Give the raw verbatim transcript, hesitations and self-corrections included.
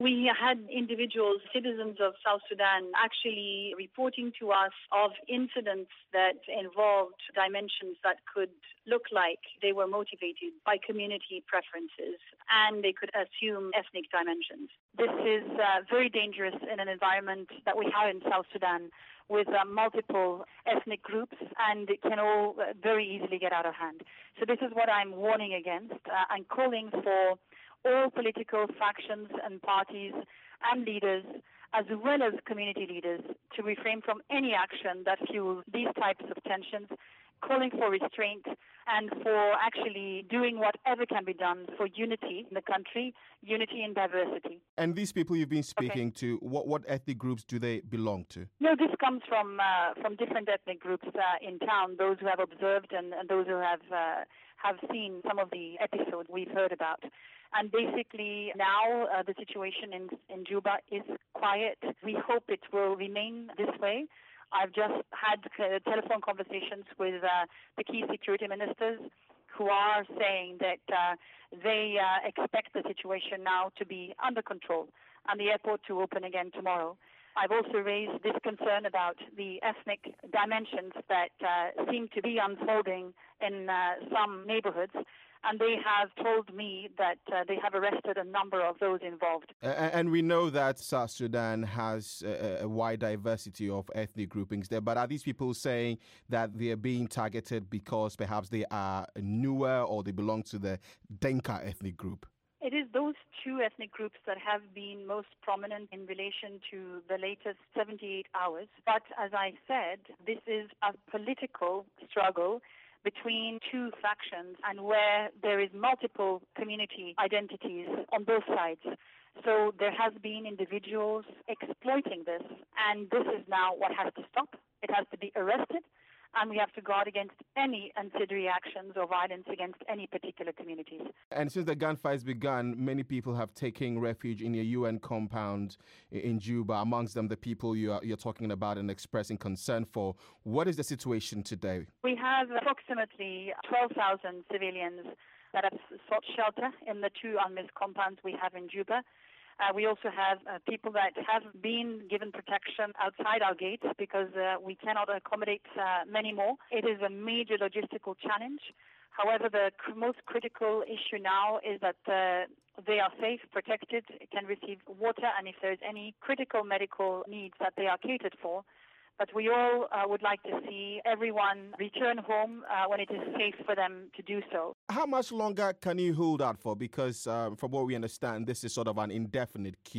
We had individuals, citizens of South Sudan, actually reporting to us of incidents that involved dimensions that could look like they were motivated by community preferences, and they could assume ethnic dimensions. This is uh, very dangerous in an environment that we have in South Sudan with uh, multiple ethnic groups, and it can all uh, very easily get out of hand. So this is what I'm warning against. Uh, I'm calling for all political factions and parties and leaders, as well as community leaders, to refrain from any action that fuels these types of tensions, calling for restraint and for actually doing whatever can be done for unity in the country, unity in diversity. And these people you've been speaking okay. to, what, what ethnic groups do they belong to? No, this comes from uh, from different ethnic groups uh, in town, those who have observed and, and those who have uh, have seen some of the episodes we've heard about. And basically now uh, the situation in, in Juba is quiet. We hope it will remain this way. I've just had uh, telephone conversations with uh, the key security ministers who are saying that uh, they uh, expect the situation now to be under control and the airport to open again tomorrow. I've also raised this concern about the ethnic dimensions that uh, seem to be unfolding in uh, some neighborhoods. And they have told me that uh, they have arrested a number of those involved. Uh, and we know that South Sudan has a, a wide diversity of ethnic groupings there, but are these people saying that they are being targeted because perhaps they are newer or they belong to the Denka ethnic group? It is those two ethnic groups that have been most prominent in relation to the latest seventy-eight hours. But as I said, this is a political struggle between two factions and where there is multiple community identities on both sides. So there has been individuals exploiting this, and this is now what has to stop. It has to be arrested, and we have to guard against any ancillary actions or violence against any particular communities. And since the gunfights began, many people have taken refuge in your U N compound in Juba, amongst them the people you are, you're talking about and expressing concern for. What is the situation today? We have approximately twelve thousand civilians that have sought shelter in the two UNMISS compounds we have in Juba. Uh, we also have uh, people that have been given protection outside our gates because uh, we cannot accommodate uh, many more. It is a major logistical challenge. However, the cr- most critical issue now is that uh, they are safe, protected, can receive water, and if there's any critical medical needs that they are catered for. But we all uh, would like to see everyone return home uh, when it is safe for them to do so. How much longer can you hold out for? Because uh, from what we understand, this is sort of an indefinite queue.